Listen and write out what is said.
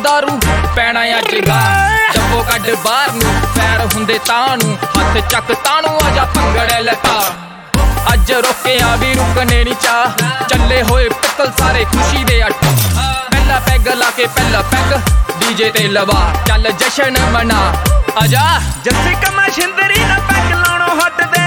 दारू पैना अज गार जब्बो कड बाहर नू पैर हुंदे तानू हथ चक तानू आजा भंगड़े लटा अज रोकिया भी रुकने नी चाह चले होए पिकल सारे खुशी दे अट्टा पहला पैग लाके पहला पैग डीजे ते लवा चल जशन मना आजा जस्सी कमा शिंदरी ना पैग लाउणों हट दे